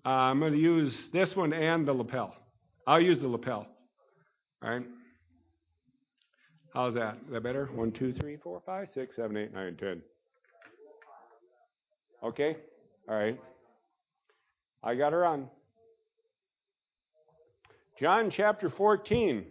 I'm going to use this one and the lapel. I'll use the lapel. All right. How's that? Is that better? 1, 2, 3, 4, 5, 6, 7, 8, 9, 10. Okay. All right. I got her on. John chapter 14.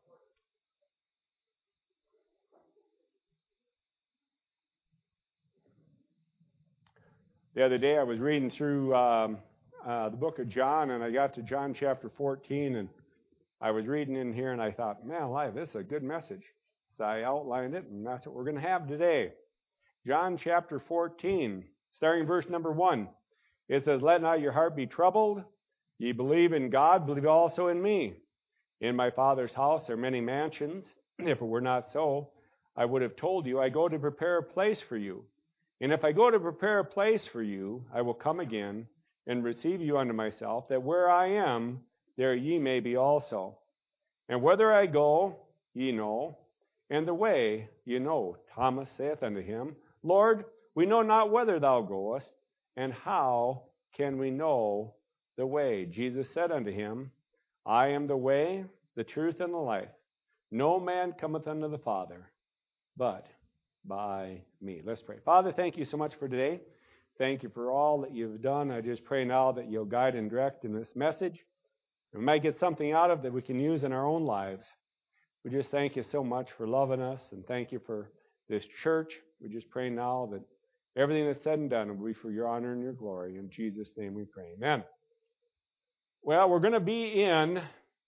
The other day I was reading through the book of John, and I got to John chapter 14, and I was reading in here, and I thought, man alive, this is a good message. So I outlined it, and that's what we're going to have today. John chapter 14, starting verse number 1. It says, "Let not your heart be troubled. Ye believe in God, believe also in me. In my Father's house are many mansions. If it were not so, I would have told you, I go to prepare a place for you. And if I go to prepare a place for you, I will come again and receive you unto myself, that where I am, there ye may be also. And whither I go, ye know, and the way ye know." Thomas saith unto him, "Lord, we know not whither thou goest, and how can we know the way?" Jesus said unto him, "I am the way, the truth, and the life. No man cometh unto the Father, but by me." Let's pray. Father, thank you so much for today. Thank you for all that you've done. I just pray now that you'll guide and direct in this message. We might get something out of it that we can use in our own lives. We just thank you so much for loving us, and thank you for this church. We just pray now that everything that's said and done will be for your honor and your glory. In Jesus' name we pray. Amen. Well, we're going to be in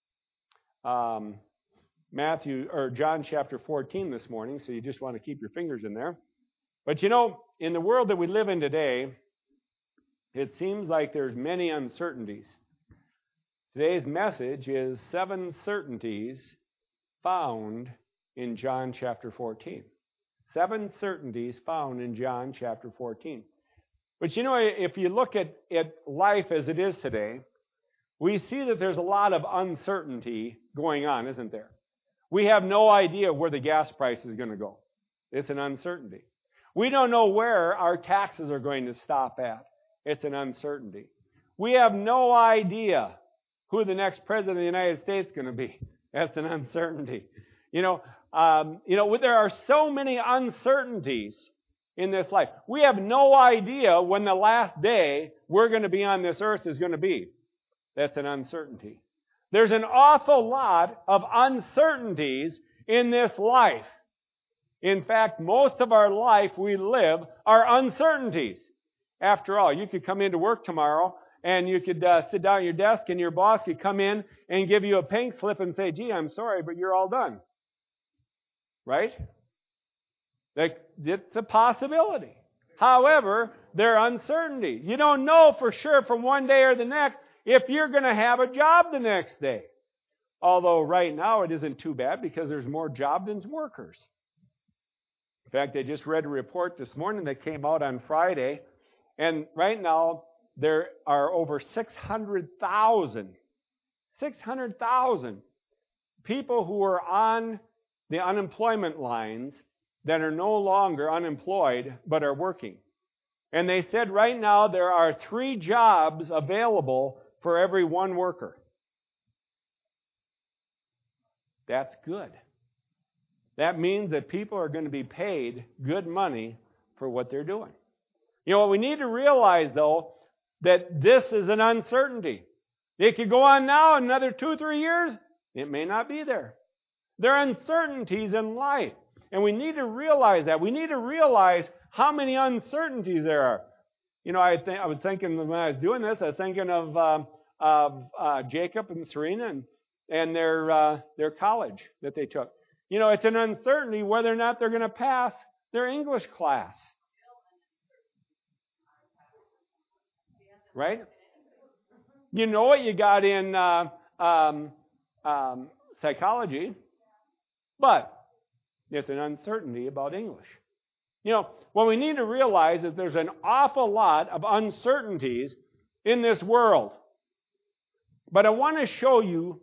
John chapter 14 this morning, so you just want to keep your fingers in there. But you know, in the world that we live in today, it seems like there's many uncertainties. Today's message is 7 certainties found in John chapter 14. 7 certainties found in John chapter 14. But you know, if you look at life as it is today, we see that there's a lot of uncertainty going on, isn't there? We have no idea where the gas price is going to go. It's an uncertainty. We don't know where our taxes are going to stop at. It's an uncertainty. We have no idea who the next president of the United States is going to be. That's an uncertainty. There are so many uncertainties in this life. We have no idea when the last day we're going to be on this earth is going to be. That's an uncertainty. There's an awful lot of uncertainties in this life. In fact, most of our life we live are uncertainties. After all, you could come into work tomorrow and you could sit down at your desk and your boss could come in and give you a pink slip and say, "Gee, I'm sorry, but you're all done." Right? It's a possibility. However, there are uncertainties. You don't know for sure from one day or the next if you're going to have a job the next day. Although right now it isn't too bad because there's more job than workers. In fact, I just read a report this morning that came out on Friday, and right now there are over 600,000 people who are on the unemployment lines that are no longer unemployed but are working. And they said right now there are 3 jobs available for every 1 worker. That's good. That means that people are going to be paid good money for what they're doing. You know what we need to realize, though, that this is an uncertainty. It could go on now another 2 or 3 years. It may not be there. There are uncertainties in life, and we need to realize that. We need to realize how many uncertainties there are. You know, I was thinking when I was doing this, I was thinking of Jacob and Serena and their college that they took. You know, it's an uncertainty whether or not they're going to pass their English class. Right? You know what you got in psychology, but there's an uncertainty about English. You know, what we need to realize is there's an awful lot of uncertainties in this world. But I want to show you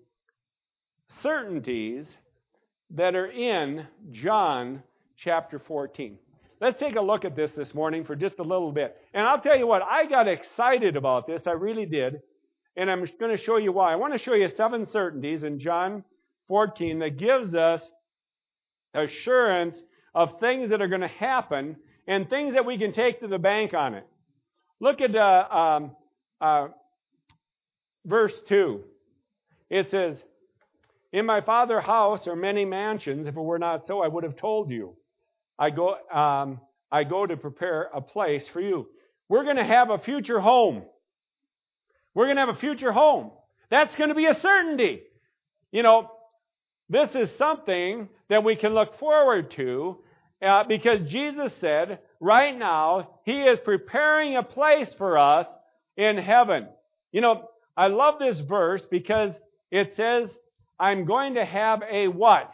certainties that are in John chapter 14. let's take a look at this morning for just a little bit. And I'll tell you what, I got excited about this. I really did. And I'm going to show you why. I want to show you 7 certainties in John 14 that gives us assurance of things that are going to happen and things that we can take to the bank on it. Look at verse 2. It says, "In my Father's house are many mansions. If it were not so, I would have told you. I go to prepare a place for you." We're going to have a future home. We're going to have a future home. That's going to be a certainty. You know, this is something that we can look forward to because Jesus said, right now, He is preparing a place for us in heaven. You know, I love this verse because it says, I'm going to have a what?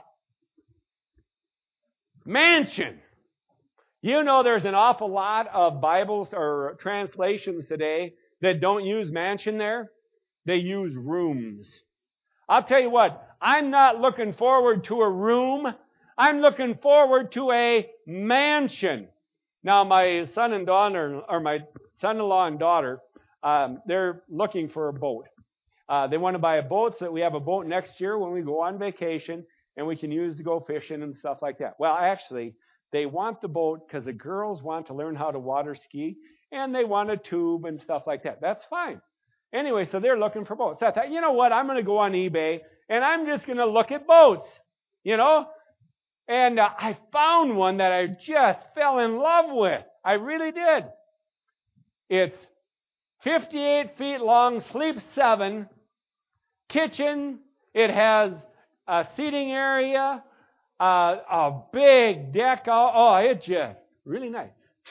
Mansion. You know, there's an awful lot of Bibles or translations today that don't use mansion there. They use rooms. I'll tell you what, I'm not looking forward to a room. I'm looking forward to a mansion. Now, my son and daughter, or my son-in-law and daughter, they're looking for a boat. They want to buy a boat so that we have a boat next year when we go on vacation and we can use to go fishing and stuff like that. Well, actually, they want the boat because the girls want to learn how to water ski and they want a tube and stuff like that. That's fine. Anyway, so they're looking for boats. So I thought, you know what, I'm going to go on eBay and I'm just going to look at boats, you know. And I found one that I just fell in love with. I really did. It's 58 feet long, sleeps 7, kitchen. It has a seating area, a big deck. Oh, it's just really nice.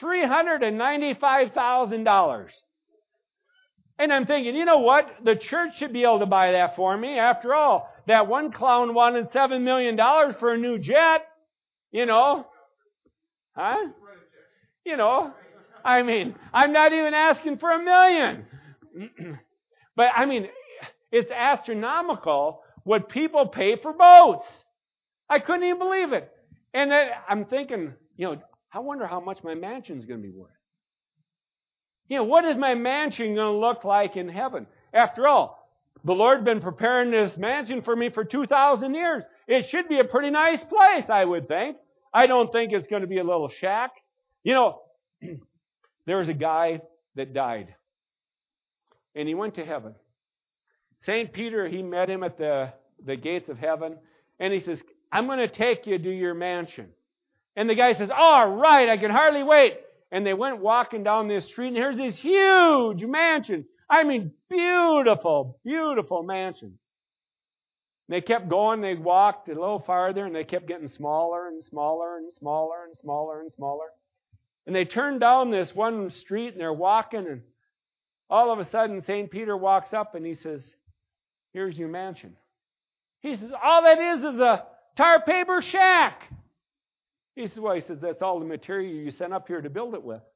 $395,000. And I'm thinking, you know what? The church should be able to buy that for me. After all, that one clown wanted $7 million for a new jet. You know? Huh? You know? I mean, I'm not even asking for $1 million. But, I mean, it's astronomical what people pay for boats. I couldn't even believe it. And then I'm thinking, you know, I wonder how much my mansion's going to be worth. You know, what is my mansion going to look like in heaven? After all, the Lord has been preparing this mansion for me for 2,000 years. It should be a pretty nice place, I would think. I don't think it's going to be a little shack. You know, there was a guy that died, and he went to heaven. St. Peter, he met him at the gates of heaven, and he says, I'm going to take you to your mansion. And the guy says, all right, I can hardly wait. And they went walking down this street, and here's this huge mansion. I mean, beautiful, beautiful mansion. They kept going, they walked a little farther, and they kept getting smaller and smaller and smaller and smaller and smaller. And they turned down this one street, and they're walking, and all of a sudden, St. Peter walks up, and he says, here's your mansion. He says, all that is a tar paper shack. He says, well, that's all the material you sent up here to build it with.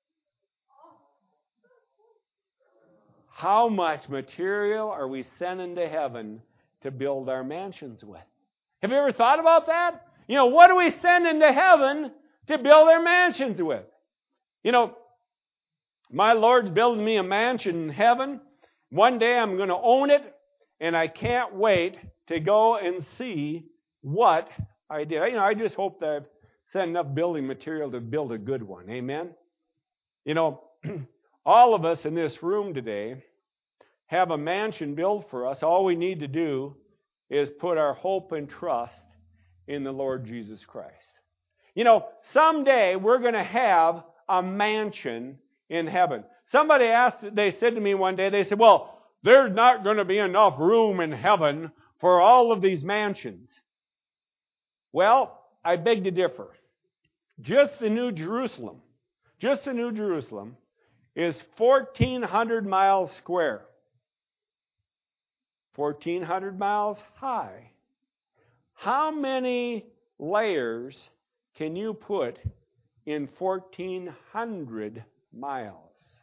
How much material are we sending to heaven to build our mansions with? Have you ever thought about that? You know, what do we send into heaven to build our mansions with? You know, my Lord's building me a mansion in heaven. One day I'm going to own it, and I can't wait to go and see what I did. You know, I just hope that I've sent enough building material to build a good one. Amen? You know, all of us in this room today have a mansion built for us. All we need to do is put our hope and trust in the Lord Jesus Christ. You know, someday we're going to have a mansion in heaven. Somebody they said to me one day, they said, well, there's not going to be enough room in heaven for all of these mansions. Well, I beg to differ. Just the New Jerusalem is 1,400 miles square. 1,400 miles high. How many layers can you put in 1,400 miles?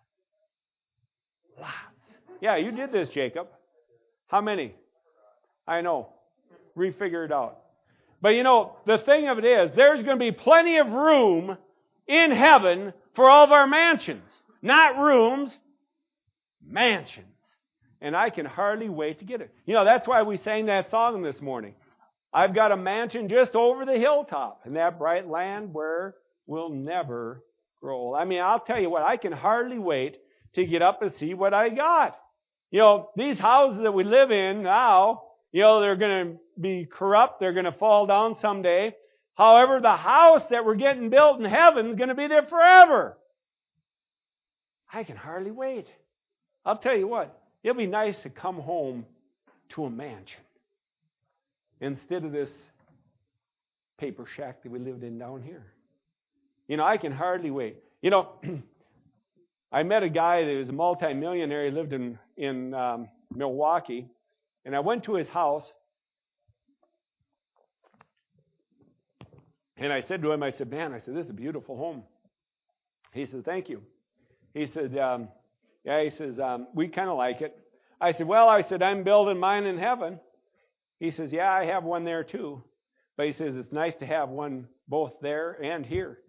Lots. Yeah, you did this, Jacob. How many? I know. Refigure it out. But you know, the thing of it is, there's going to be plenty of room in heaven for all of our mansions. Not rooms, mansions. And I can hardly wait to get it. You know, that's why we sang that song this morning. I've got a mansion just over the hilltop in that bright land where we'll never grow old. I mean, I'll tell you what, I can hardly wait to get up and see what I got. You know, these houses that we live in now, you know, they're going to be corrupt. They're going to fall down someday. However, the house that we're getting built in heaven is going to be there forever. I can hardly wait. I'll tell you what, it'll be nice to come home to a mansion instead of this paper shack that we lived in down here. You know, I can hardly wait. You know, I met a guy that was a multimillionaire. He lived in Milwaukee. And I went to his house. And I said to him, I said, man, this is a beautiful home. He said, thank you. He said, we kind of like it. I said, I'm building mine in heaven. He says, yeah, I have one there too. But he says, it's nice to have one both there and here.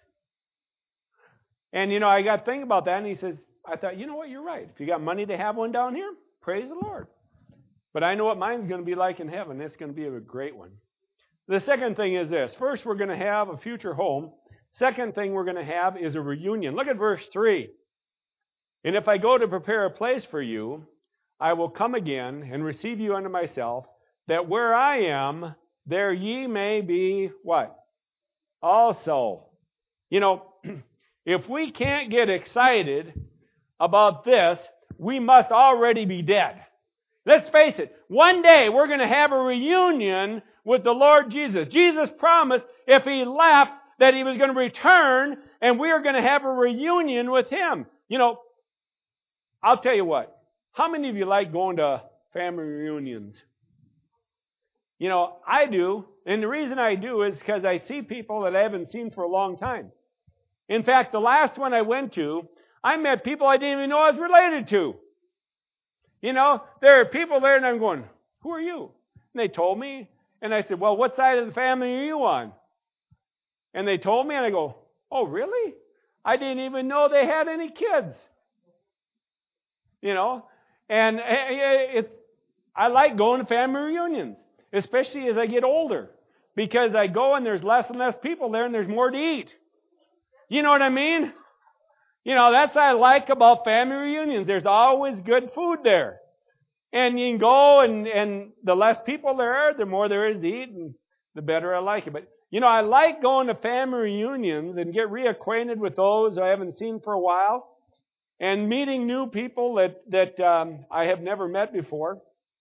And, you know, I got thinking about that, and he says, I thought, you know what, you're right. If you got money to have one down here, praise the Lord. But I know what mine's going to be like in heaven. It's going to be a great one. The second thing is this. First, we're going to have a future home. Second thing we're going to have is a reunion. Look at verse 3. And if I go to prepare a place for you, I will come again and receive you unto myself, that where I am, there ye may be what? Also. You know, if we can't get excited about this, we must already be dead. Let's face it, one day we're going to have a reunion with the Lord Jesus. Jesus promised if He left that He was going to return and we are going to have a reunion with Him. You know, I'll tell you what, how many of you like going to family reunions? You know, I do, and the reason I do is because I see people that I haven't seen for a long time. In fact, the last one I went to, I met people I didn't even know I was related to. You know, there are people there and I'm going, who are you? And they told me, and I said, well, what side of the family are you on? And they told me, and I go, oh, really? I didn't even know they had any kids. You know, and I like going to family reunions, especially as I get older, because I go and there's less and less people there and there's more to eat. You know what I mean? You know, that's what I like about family reunions. There's always good food there. And you can go and the less people there are, the more there is to eat and the better I like it. But, you know, I like going to family reunions and get reacquainted with those I haven't seen for a while and meeting new people that I have never met before.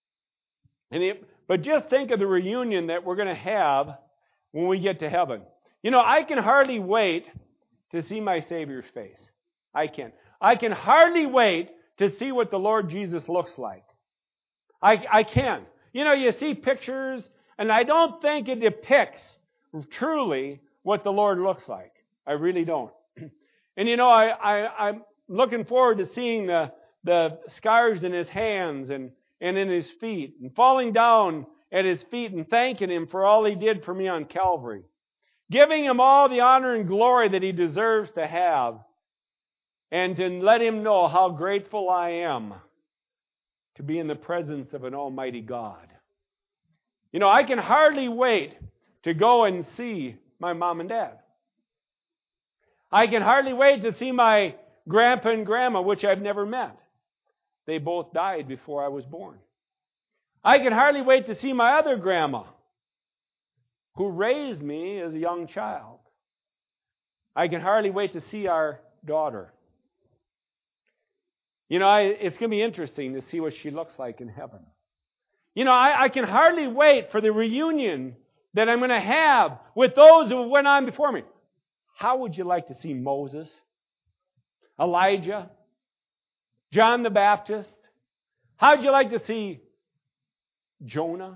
But just think of the reunion that we're going to have when we get to heaven. You know, I can hardly wait to see my Savior's face. I can hardly wait to see what the Lord Jesus looks like. I can. You know, you see pictures, and I don't think it depicts truly what the Lord looks like. I really don't. And you know, I'm looking forward to seeing the scars in His hands and in His feet, and falling down at His feet and thanking Him for all He did for me on Calvary. Giving Him all the honor and glory that He deserves to have. And to let Him know how grateful I am to be in the presence of an almighty God. You know, I can hardly wait to go and see my mom and dad. I can hardly wait to see my grandpa and grandma, which I've never met. They both died before I was born. I can hardly wait to see my other grandma, who raised me as a young child. I can hardly wait to see our daughter. You know, it's going to be interesting to see what she looks like in heaven. You know, I can hardly wait for the reunion that I'm going to have with those who went on before me. How would you like to see Moses, Elijah, John the Baptist? How would you like to see Jonah?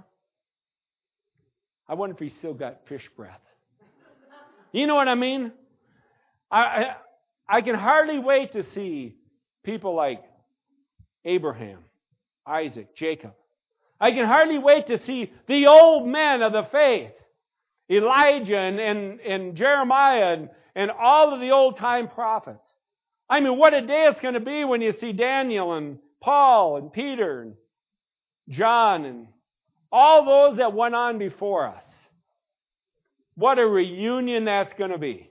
I wonder if he still got fish breath. You know what I mean? I can hardly wait to see people like Abraham, Isaac, Jacob. I can hardly wait to see the old men of the faith, Elijah and Jeremiah and all of the old-time prophets. I mean, what a day it's going to be when you see Daniel and Paul and Peter and John and all those that went on before us. What a reunion that's going to be.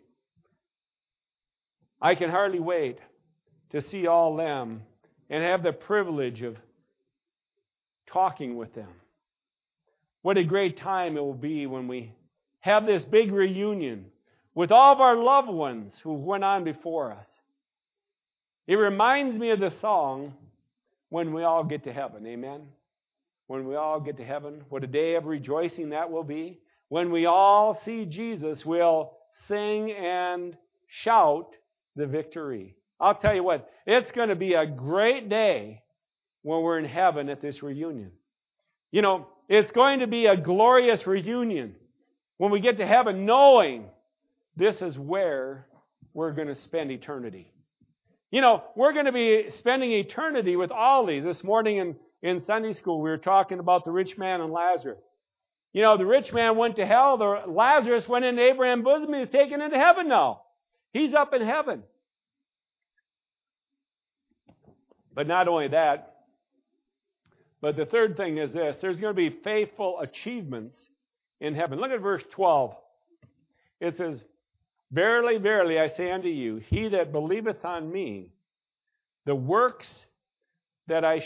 I can hardly wait to see all them and have the privilege of talking with them. What a great time it will be when we have this big reunion with all of our loved ones who went on before us. It reminds me of the song, When We All Get to Heaven. Amen? When we all get to heaven, what a day of rejoicing that will be. When we all see Jesus, we'll sing and shout the victory. I'll tell you what, it's going to be a great day when we're in heaven at this reunion. You know, it's going to be a glorious reunion when we get to heaven, knowing this is where we're going to spend eternity. You know, we're going to be spending eternity with all these. This morning in Sunday school, we were talking about the rich man and Lazarus. You know, the rich man went to hell. Lazarus went into Abraham's bosom. He's taken into heaven now. He's up in heaven. But not only that, but the third thing is this. There's going to be faithful achievements in heaven. Look at verse 12. It says, Verily, verily, I say unto you, he that believeth on me, the works that I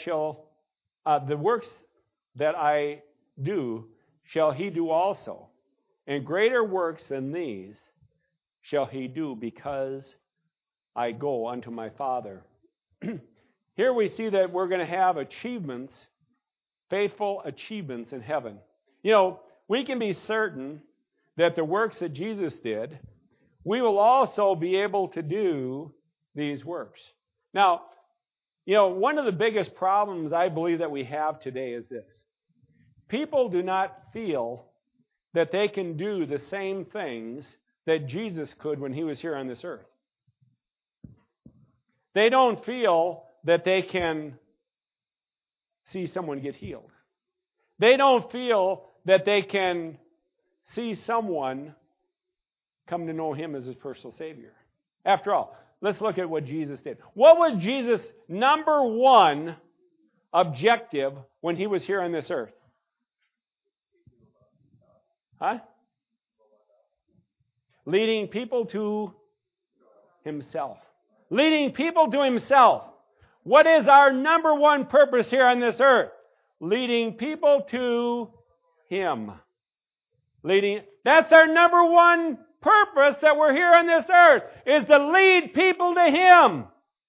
do, shall he do also. And greater works than these shall he do, because I go unto my Father. Here we see that we're going to have achievements, faithful achievements in heaven. You know, we can be certain that the works that Jesus did, we will also be able to do these works. Now, you know, one of the biggest problems I believe that we have today is this. People do not feel that they can do the same things that Jesus could when he was here on this earth. They don't feel that they can see someone get healed. They don't feel that they can see someone come to know him as his personal Savior. After all, let's look at what Jesus did. What was Jesus' number one objective when he was here on this earth? Huh? Leading people to himself. Leading people to himself. What is our number one purpose here on this earth? Leading people to him. That's our number one purpose that we're here on this earth, is to lead people to him.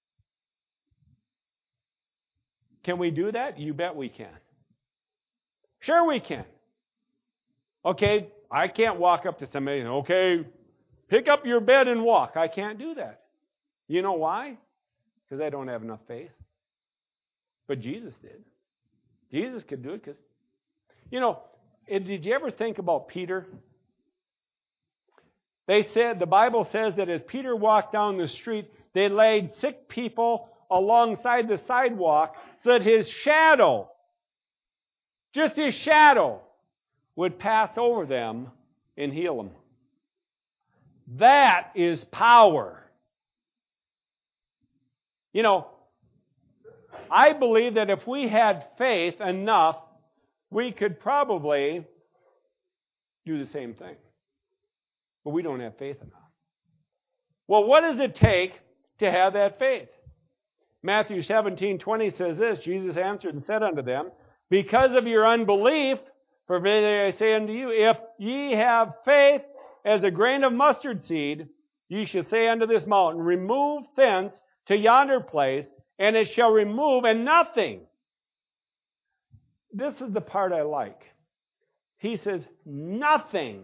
Can we do that? You bet we can. Sure we can. Okay, I can't walk up to somebody and, okay, pick up your bed and walk. I can't do that. You know why? Because I don't have enough faith. But Jesus did. Jesus could do it because, you know, did you ever think about Peter? The Bible says that as Peter walked down the street, they laid sick people alongside the sidewalk so that his shadow, just his shadow, would pass over them and heal them. That is power. You know, I believe that if we had faith enough, we could probably do the same thing. But we don't have faith enough. Well, what does it take to have that faith? Matthew 17:20 says this, Jesus answered and said unto them, Because of your unbelief, for verily I say unto you, if ye have faith as a grain of mustard seed, ye shall say unto this mountain, Remove thence to yonder place, and it shall remove, and nothing. This is the part I like. He says, nothing,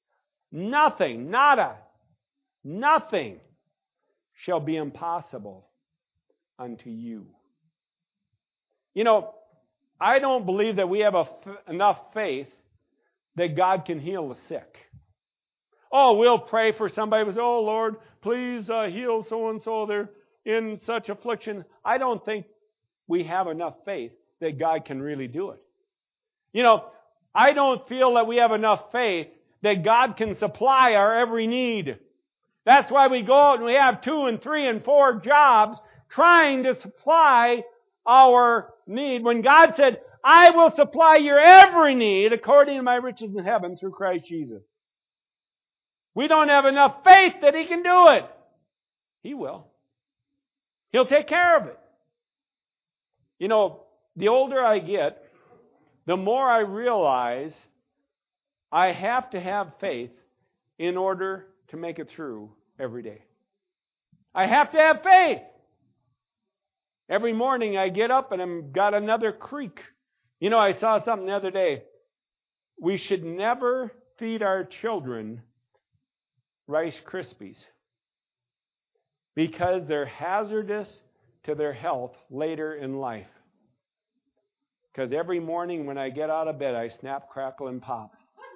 nada, nothing shall be impossible unto you. You know, I don't believe that we have enough faith that God can heal the sick. Oh, we'll pray for somebody who says, oh, Lord, please heal so-and-so. They're in such affliction. I don't think we have enough faith that God can really do it. You know, I don't feel that we have enough faith that God can supply our every need. That's why we go out and we have 2 and 3 and 4 jobs trying to supply our need. When God said, I will supply your every need according to my riches in heaven through Christ Jesus. We don't have enough faith that He can do it. He will. He'll take care of it. You know, the older I get, the more I realize I have to have faith in order to make it through every day. I have to have faith. Every morning I get up and I've got another creak. You know, I saw something the other day. We should never feed our children Rice Krispies because they're hazardous to their health later in life. Because every morning when I get out of bed, I snap, crackle, and pop.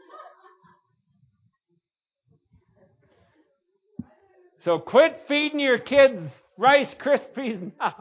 So quit feeding your kids Rice Krispies now.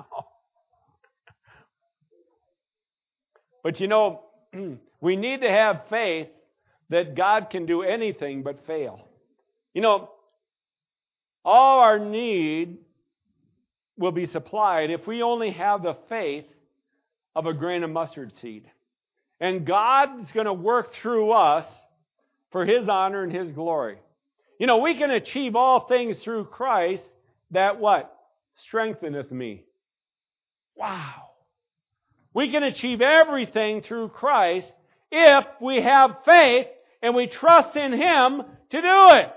But you know, we need to have faith that God can do anything but fail. You know, all our need will be supplied if we only have the faith of a grain of mustard seed. And God's going to work through us for His honor and His glory. You know, we can achieve all things through Christ that what? Strengtheneth me. Wow. We can achieve everything through Christ if we have faith and we trust in Him to do it.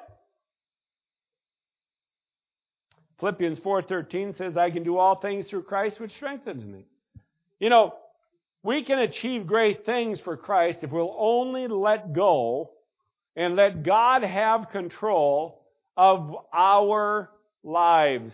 Philippians 4:13 says, I can do all things through Christ which strengthens me. You know, we can achieve great things for Christ if we'll only let go and let God have control of our lives.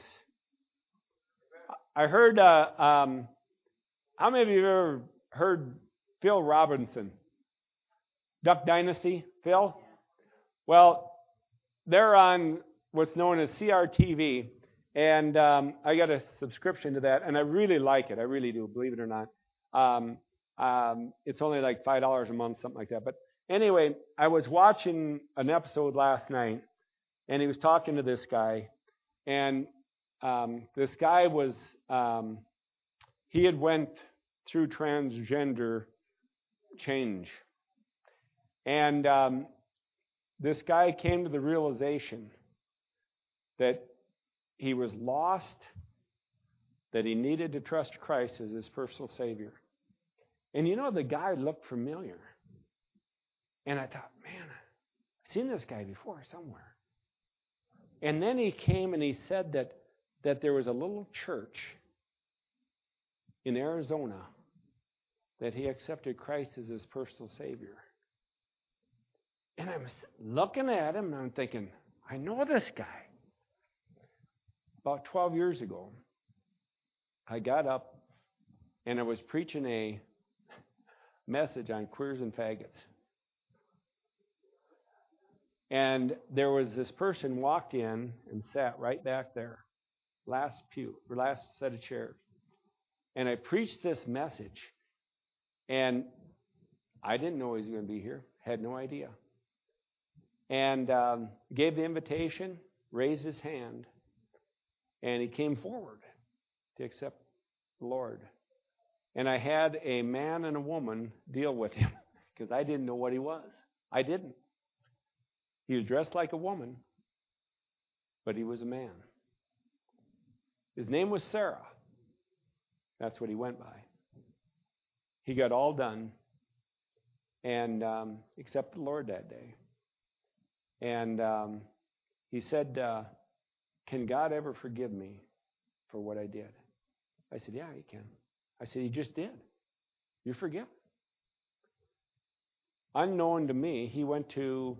I heard, how many of you have ever heard Phil Robinson? Duck Dynasty, Phil? Well, they're on what's known as CRTV, and I got a subscription to that, and I really like it. I really do, believe it or not. It's only like $5 a month, something like that. But anyway, I was watching an episode last night, and he was talking to this guy, and this guy was, he had went through transgender change. And this guy came to the realization that he was lost, that he needed to trust Christ as his personal Savior. And you know, the guy looked familiar. And I thought, man, I've seen this guy before somewhere. And then he came and he said that there was a little church in Arizona that he accepted Christ as his personal Savior. And I'm looking at him and I'm thinking, I know this guy. About 12 years ago, I got up and I was preaching a message on queers and faggots. And there was this person walked in and sat right back there, last set of chairs. And I preached this message, and I didn't know he was going to be here, had no idea. And gave the invitation, raised his hand, and he came forward to accept the Lord. And I had a man and a woman deal with him because I didn't know what he was. I didn't. He was dressed like a woman, but he was a man. His name was Sarah. That's what he went by. He got all done and accepted the Lord that day. And he said, can God ever forgive me for what I did? I said, yeah, He can. I said, He just did. You're forgiven. Unknown to me, he went to,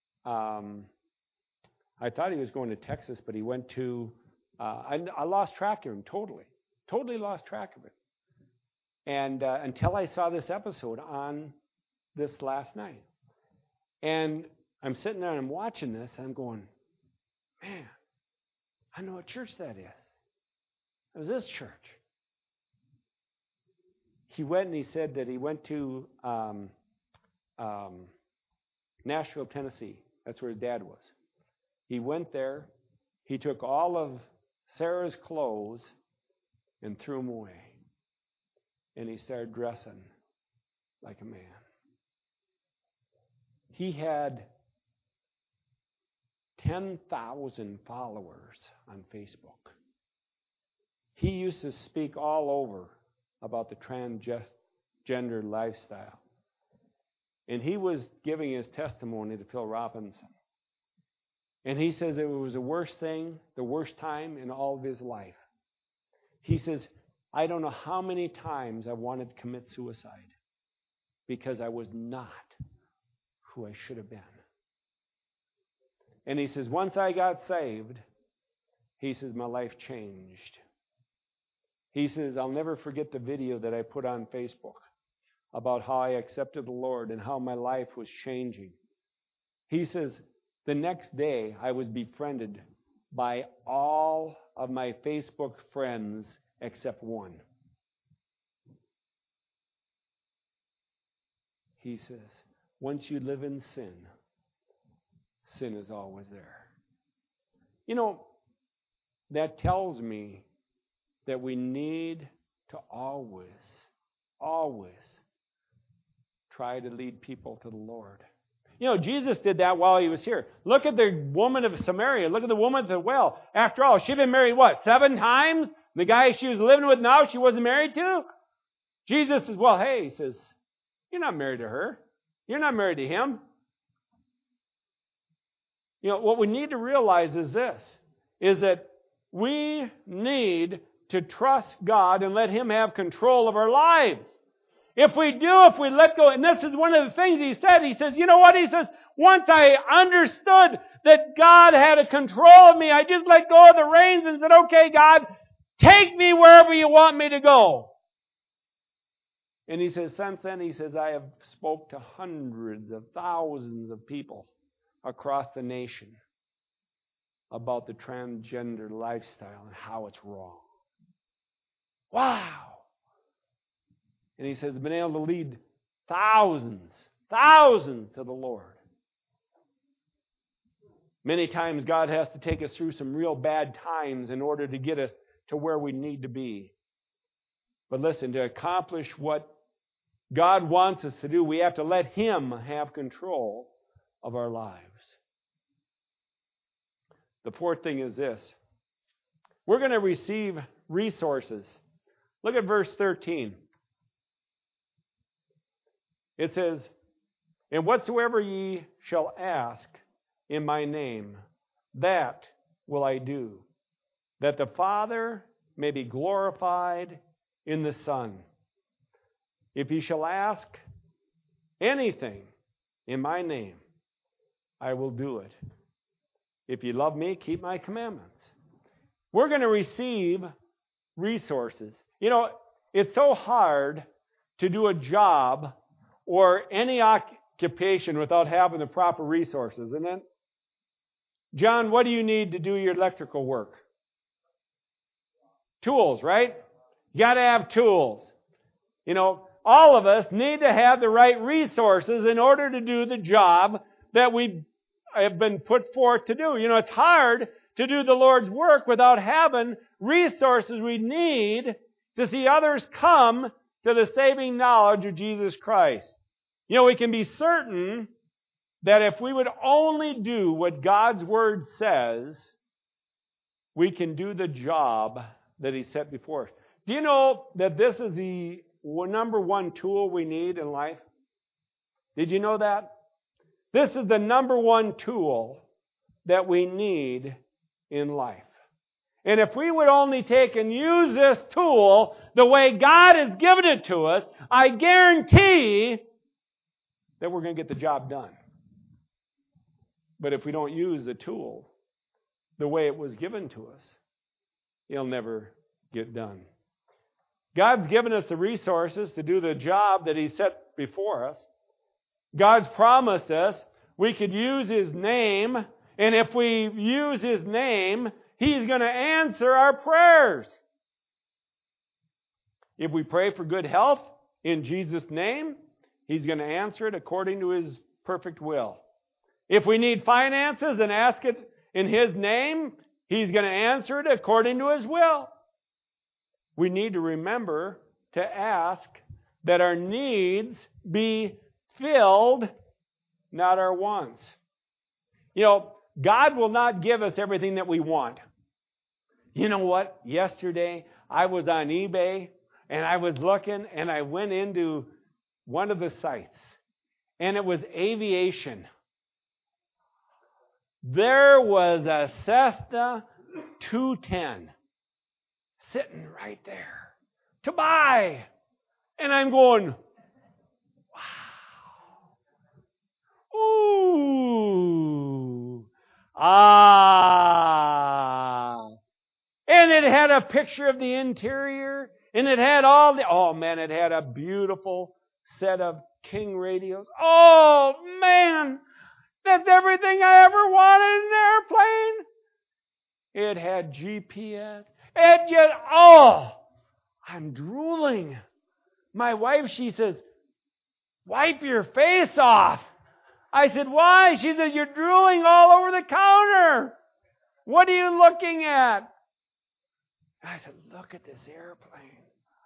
I thought he was going to Texas, but he went to, I lost track of him totally. Totally lost track of it. And until I saw this episode on this last night. And I'm sitting there and I'm watching this and I'm going, man, I know what church that is. It was this church. He went and he said that he went to Nashville, Tennessee. That's where his dad was. He went there he took all of Sarah's clothes and threw them away. And he started dressing like a man. He had 10,000 followers on Facebook. He used to speak all over about the transgender lifestyle. And he was giving his testimony to Phil Robinson. And he says it was the worst thing, the worst time in all of his life. He says, I don't know how many times I wanted to commit suicide because I was not who I should have been. And he says, once I got saved, he says, my life changed. He says, I'll never forget the video that I put on Facebook about how I accepted the Lord and how my life was changing. He says, the next day I was befriended by all of my Facebook friends except one. He says, once you live in sin, sin is always there. You know, that tells me that we need to always try to lead people to the Lord. You know, Jesus did that while he was here. Look at the woman of Samaria. Look at the woman at the well. After all, she'd been married, 7 times? The guy she was living with now, she wasn't married to? Jesus says, well, hey, he says, you're not married to her. You're not married to him. You know, what we need to realize is this, is that we need to trust God and let him have control of our lives. If we let go, and this is one of the things he said, he says, you know what? He says, once I understood that God had a control of me, I just let go of the reins and said, okay, God, take me wherever you want me to go. And he says, since then, he says, I have spoke to hundreds of thousands of people across the nation about the transgender lifestyle and how it's wrong. Wow! And he says, I've been able to lead thousands to the Lord. Many times God has to take us through some real bad times in order to get us to where we need to be. But listen, to accomplish what God wants us to do, we have to let him have control of our lives. The fourth thing is this. We're going to receive resources. Look at verse 13. It says, and whatsoever ye shall ask in my name, that will I do, that the Father may be glorified in the Son. If ye shall ask anything in my name, I will do it. If you love me, keep my commandments. We're going to receive resources. You know, it's so hard to do a job or any occupation without having the proper resources, isn't it? John, what do you need to do your electrical work? Tools, right? You got to have tools. You know, all of us need to have the right resources in order to do the job that we have been put forth to do. You know, it's hard to do the Lord's work without having resources we need to see others come to the saving knowledge of Jesus Christ. You know, we can be certain that if we would only do what God's Word says, we can do the job that He set before us. Do you know that this is the number one tool we need in life? Did you know that? This is the number one tool that we need in life. And if we would only take and use this tool the way God has given it to us, I guarantee that we're going to get the job done. But if we don't use the tool the way it was given to us, it'll never get done. God's given us the resources to do the job that He set before us. God's promised us we could use His name, and if we use His name, He's going to answer our prayers. If we pray for good health in Jesus' name, He's going to answer it according to His perfect will. If we need finances and ask it in His name, He's going to answer it according to His will. We need to remember to ask that our needs be filled, not our wants. You know, God will not give us everything that we want. You know what? Yesterday, I was on eBay, and I was looking, and I went into one of the sites, and it was aviation. There was a Cessna 210 sitting right there to buy. And I'm going, wow. Ooh. Ah. And it had a picture of the interior. And it had it had a beautiful set of King radios. Oh, man. That's everything I ever wanted in an airplane. It had GPS. I'm drooling. My wife, she says, wipe your face off. I said, why? She says, you're drooling all over the counter. What are you looking at? I said, look at this airplane.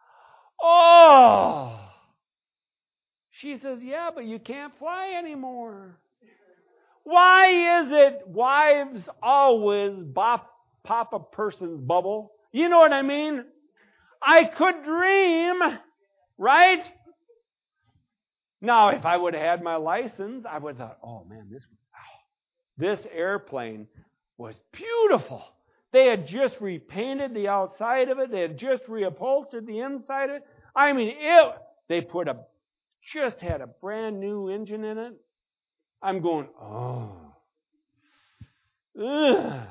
Oh. She says, yeah, but you can't fly anymore. Why is it wives always pop a person's bubble? You know what I mean? I could dream, right? Now, if I would have had my license, I would have thought, oh man, this airplane was beautiful. They had just repainted the outside of it. They had just reupholstered the inside of it. I mean, they just had a brand new engine in it. I'm going, oh. Ugh.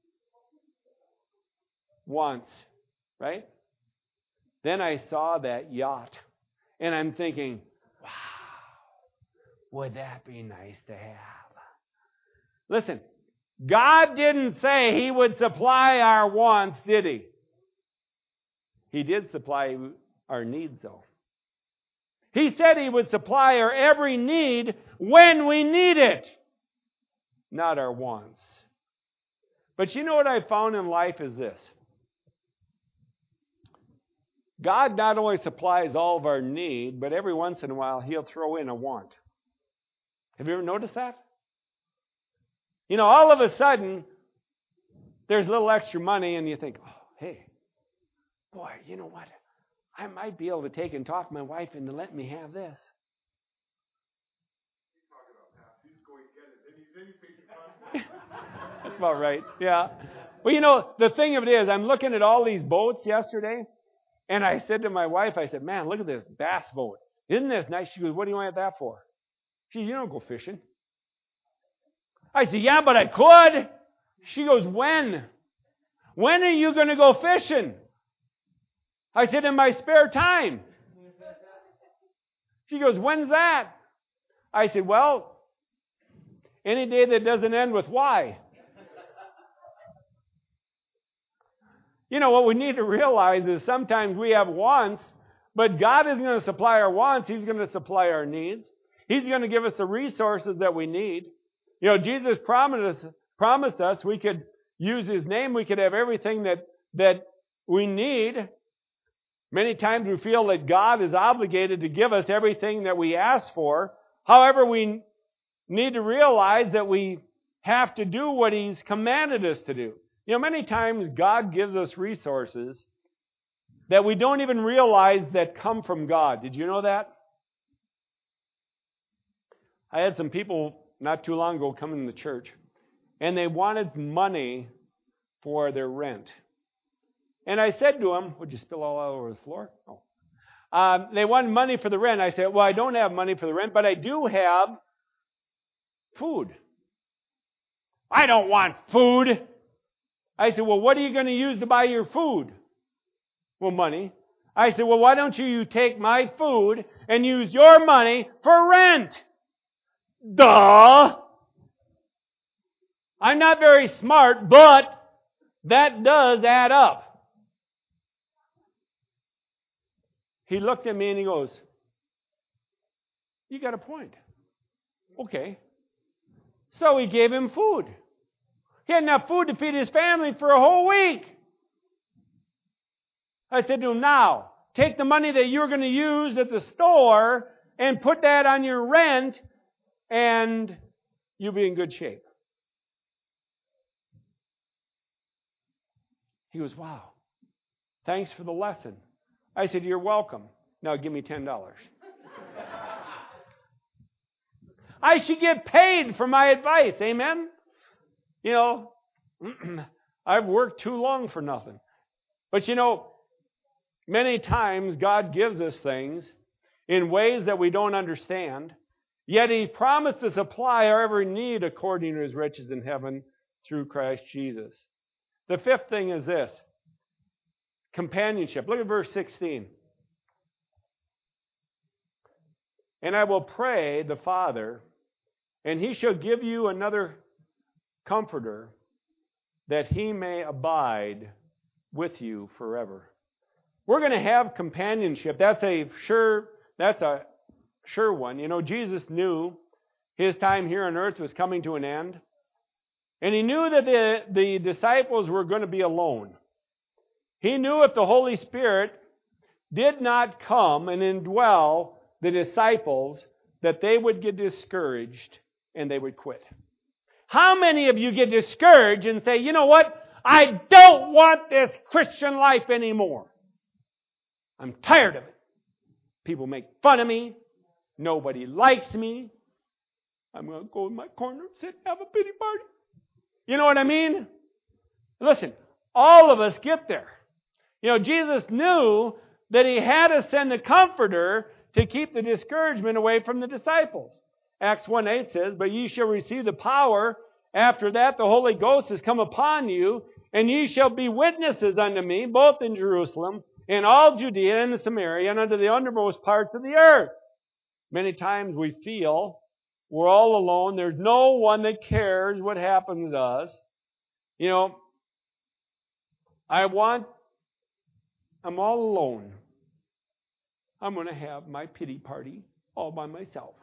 Once, right? Then I saw that yacht, and I'm thinking, wow, would that be nice to have? Listen, God didn't say He would supply our wants, did He? He did supply our needs, though. He said He would supply our every need when we need it, not our wants. But you know what I found in life is this. God not only supplies all of our need, but every once in a while He'll throw in a want. Have you ever noticed that? You know, all of a sudden, there's a little extra money and you think, oh, hey, boy, you know what? I might be able to take and talk my wife into letting me have this. That's about right, yeah. Well, you know, the thing of it is, I'm looking at all these boats yesterday, and I said to my wife, I said, man, look at this bass boat. Isn't this nice? She goes, what do you want that for? She said, you don't go fishing. I said, yeah, but I could. She goes, when? When are you going to go fishing? I said, in my spare time. She goes, when's that? I said, well, any day that doesn't end with Y. You know, what we need to realize is sometimes we have wants, but God isn't going to supply our wants. He's going to supply our needs. He's going to give us the resources that we need. You know, Jesus promised us we could use His name. We could have everything that we need. Many times we feel that God is obligated to give us everything that we ask for. However, we need to realize that we have to do what He's commanded us to do. You know, many times God gives us resources that we don't even realize that come from God. Did you know that? I had some people not too long ago come in the church, and they wanted money for their rent. And I said to them, would you spill all over the floor? Oh. They wanted money for the rent. I said, well, I don't have money for the rent, but I do have food. I don't want food. I said, well, what are you going to use to buy your food? Well, money. I said, well, why don't you take my food and use your money for rent? Duh! I'm not very smart, but that does add up. He looked at me and he goes, you got a point. Okay. So he gave him food. He had enough food to feed his family for a whole week. I said to him, now, take the money that you're going to use at the store and put that on your rent, and you'll be in good shape. He goes, wow, thanks for the lesson. I said, you're welcome. Now give me $10. I should get paid for my advice. Amen? You know, I've worked too long for nothing. But you know, many times God gives us things in ways that we don't understand, yet He promised to supply our every need according to His riches in heaven through Christ Jesus. The fifth thing is this: companionship. Look at verse 16. And I will pray the Father, and He shall give you another Comforter, that He may abide with you forever. We're going to have companionship. That's a sure one. You know, Jesus knew His time here on earth was coming to an end. And He knew that the disciples were going to be alone. He knew if the Holy Spirit did not come and indwell the disciples, that they would get discouraged and they would quit. How many of you get discouraged and say, you know what? I don't want this Christian life anymore. I'm tired of it. People make fun of me. Nobody likes me. I'm going to go in my corner and sit and have a pity party. You know what I mean? Listen, all of us get there. You know, Jesus knew that He had to send the Comforter to keep the discouragement away from the disciples. Acts 1:8 says, but ye shall receive the power. After that the Holy Ghost has come upon you, and ye shall be witnesses unto me, both in Jerusalem, in all Judea and Samaria, and unto the uttermost parts of the earth. Many times we feel we're all alone. There's no one that cares what happens to us. You know, I'm all alone. I'm going to have my pity party all by myself.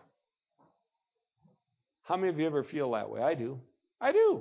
How many of you ever feel that way? I do. I do.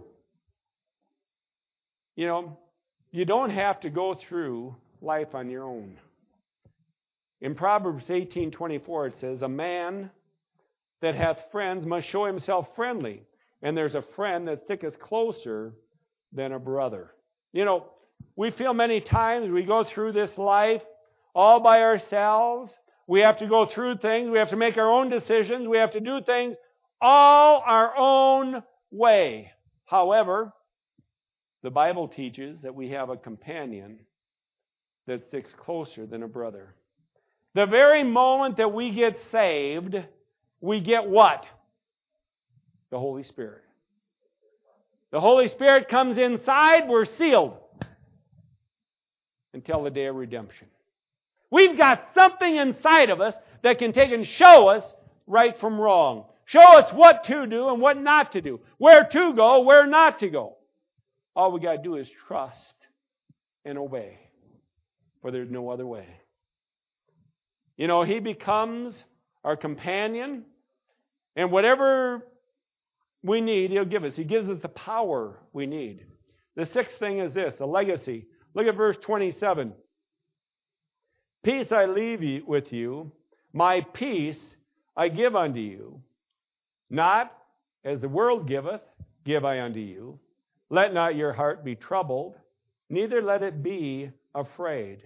You know, you don't have to go through life on your own. In Proverbs 18:24 it says, a man that hath friends must show himself friendly, and there's a friend that sticketh closer than a brother. You know, we feel many times we go through this life all by ourselves. We have to go through things. We have to make our own decisions. We have to do things all our own way. However, the Bible teaches that we have a companion that sticks closer than a brother. The very moment that we get saved, we get what? The Holy Spirit. The Holy Spirit comes inside, we're sealed until the day of redemption. We've got something inside of us that can take and show us right from wrong. Show us what to do and what not to do. Where to go, where not to go. All we got to do is trust and obey. For there's no other way. You know, He becomes our companion. And whatever we need, He'll give us. He gives us the power we need. The sixth thing is this, a legacy. Look at verse 27. Peace I leave with you. My peace I give unto you. Not as the world giveth, give I unto you. Let not your heart be troubled, neither let it be afraid.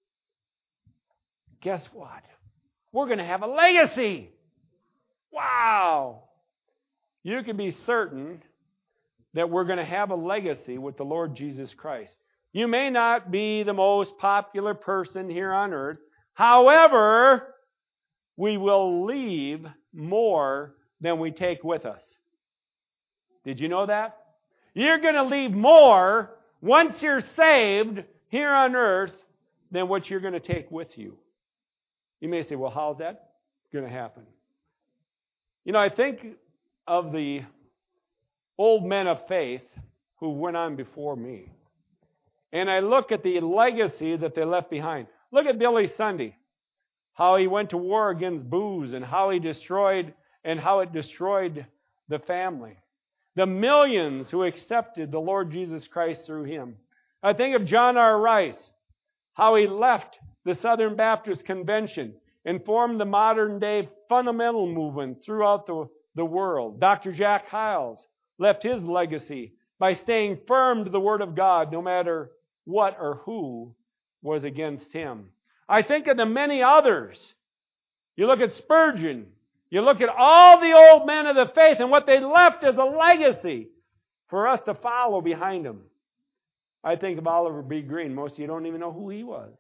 Guess what? We're going to have a legacy. Wow! You can be certain that we're going to have a legacy with the Lord Jesus Christ. You may not be the most popular person here on earth. However, we will leave more than we take with us. Did you know that? You're going to leave more once you're saved here on earth than what you're going to take with you. You may say, well, how's that going to happen? You know, I think of the old men of faith who went on before me. And I look at the legacy that they left behind. Look at Billy Sunday. How he went to war against booze and how it destroyed the family. The millions who accepted the Lord Jesus Christ through him. I think of John R. Rice, how he left the Southern Baptist Convention and formed the modern-day fundamental movement throughout the world. Dr. Jack Hyles left his legacy by staying firm to the Word of God no matter what or who was against him. I think of the many others. You look at Spurgeon. You look at all the old men of the faith and what they left as a legacy for us to follow behind them. I think of Oliver B. Green. Most of you don't even know who he was.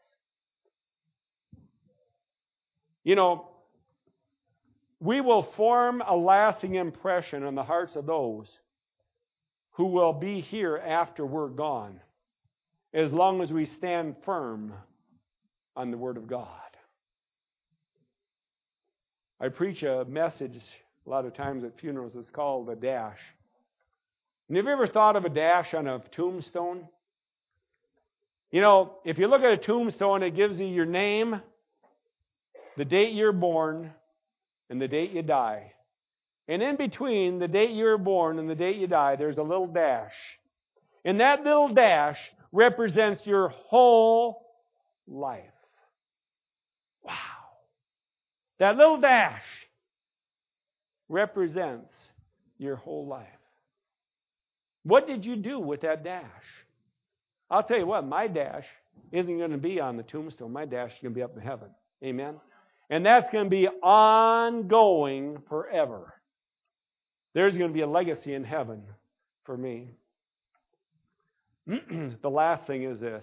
You know, we will form a lasting impression on the hearts of those who will be here after we're gone, as long as we stand firm on the Word of God. I preach a message a lot of times at funerals. It's called a dash. And have you ever thought of a dash on a tombstone? You know, if you look at a tombstone, it gives you your name, the date you're born, and the date you die. And in between the date you were born and the date you die, there's a little dash. And that little dash represents your whole life. Wow. That little dash represents your whole life. What did you do with that dash? I'll tell you what, my dash isn't going to be on the tombstone. My dash is going to be up in heaven. Amen? And that's going to be ongoing forever. There's going to be a legacy in heaven for me. The last thing is this.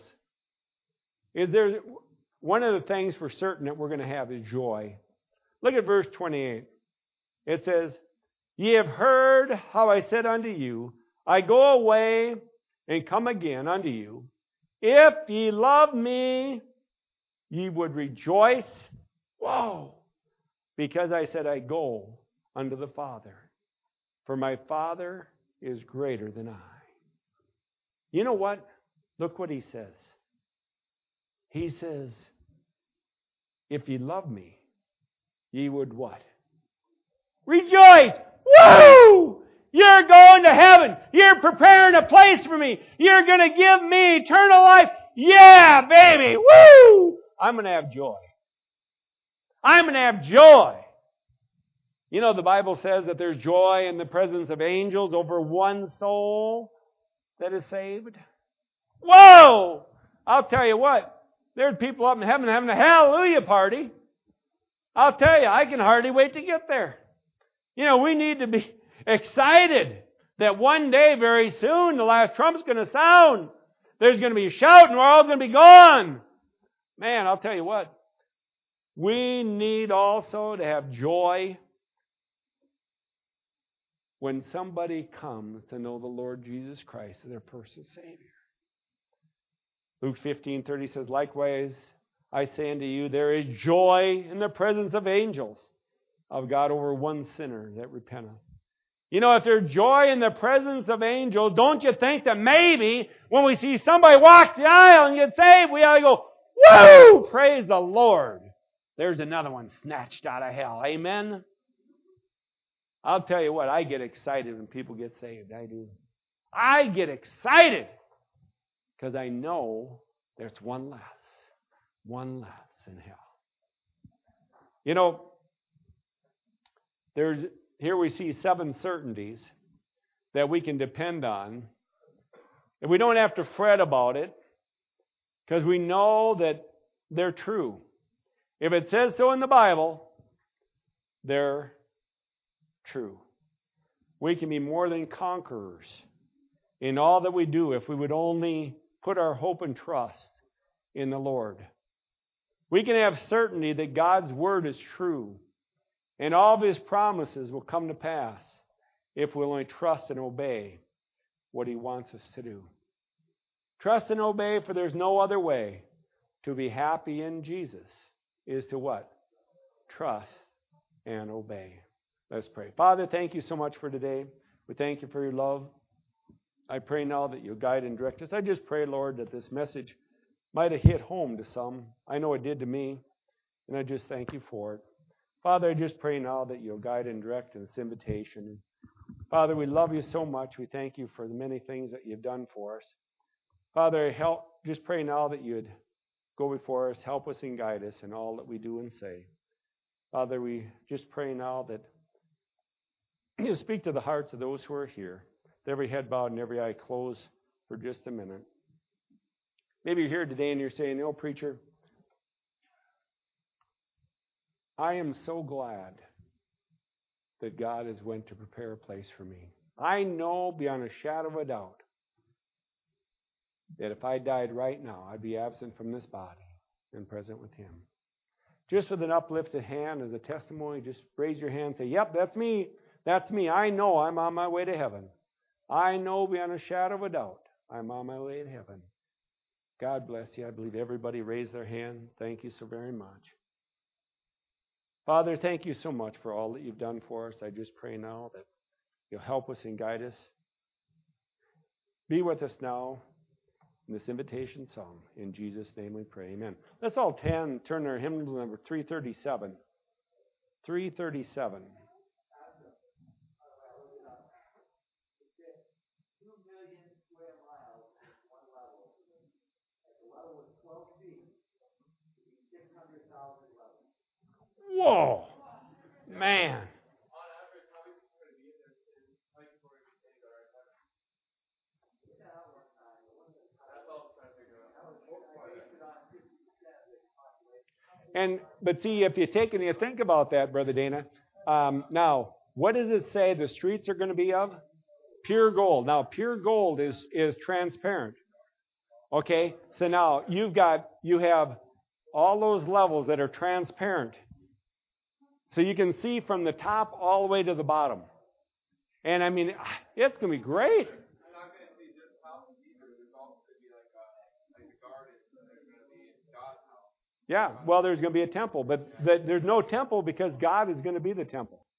One of the things for certain that we're going to have is joy. Look at verse 28. It says, Ye have heard how I said unto you, I go away and come again unto you. If ye love me, ye would rejoice. Whoa! Because I said, I go unto the Father. For my Father is greater than I. You know what? Look what he says. He says, if ye love me, ye would what? Rejoice! Woo! You're going to heaven. You're preparing a place for me. You're going to give me eternal life. Yeah, baby. Woo! I'm going to have joy. I'm going to have joy. You know, the Bible says that there's joy in the presence of angels over one soul that is saved. Whoa! I'll tell you what. There's people up in heaven having a hallelujah party. I'll tell you, I can hardly wait to get there. You know, we need to be excited that one day, very soon, the last trump's going to sound. There's going to be a shout and we're all going to be gone. Man, I'll tell you what. We need also to have joy when somebody comes to know the Lord Jesus Christ as their personal Savior. Luke 15:30 says, Likewise, I say unto you, there is joy in the presence of angels of God over one sinner that repenteth. You know, if there's joy in the presence of angels, don't you think that maybe when we see somebody walk the aisle and get saved, we ought to go, woo! Praise the Lord. There's another one snatched out of hell. Amen? I'll tell you what, I get excited when people get saved. I do. I get excited because I know there's one less in hell. You know, here we see 7 certainties that we can depend on. And we don't have to fret about it because we know that they're true. If it says so in the Bible, they're true. We can be more than conquerors in all that we do if we would only put our hope and trust in the Lord. We can have certainty that God's Word is true and all of His promises will come to pass if we'll only trust and obey what He wants us to do. Trust and obey, for there's no other way to be happy in Jesus is to what? Trust and obey. Let's pray. Father, thank you so much for today. We thank you for your love. I pray now that you'll guide and direct us. I just pray, Lord, that this message might have hit home to some. I know it did to me, and I just thank you for it. Father, I just pray now that you'll guide and direct in this invitation. Father, we love you so much. We thank you for the many things that you've done for us. Father, just pray now that you'd go before us, help us and guide us in all that we do and say. Father, we just pray now that you speak to the hearts of those who are here. With every head bowed and every eye closed for just a minute. Maybe you're here today and you're saying, "Oh, preacher, I am so glad that God has went to prepare a place for me. I know beyond a shadow of a doubt that if I died right now, I'd be absent from this body and present with Him." Just with an uplifted hand as a testimony, just raise your hand and say, "Yep, that's me. That's me. I know I'm on my way to heaven. I know beyond a shadow of a doubt I'm on my way to heaven." God bless you. I believe everybody raised their hand. Thank you so very much. Father, thank you so much for all that you've done for us. I just pray now that you'll help us and guide us. Be with us now in this invitation song. In Jesus' name we pray. Amen. Let's all turn our hymn to number 337. 337. Whoa! Man. But see, if you take and you think about that, Brother Dana, now, what does it say the streets are going to be of? Pure gold. Now, pure gold is transparent. Okay? So now, you have all those levels that are transparent. So you can see from the top all the way to the bottom. And I mean, it's going to be great. Yeah, well, there's going to be a temple, but there's no temple because God is going to be the temple.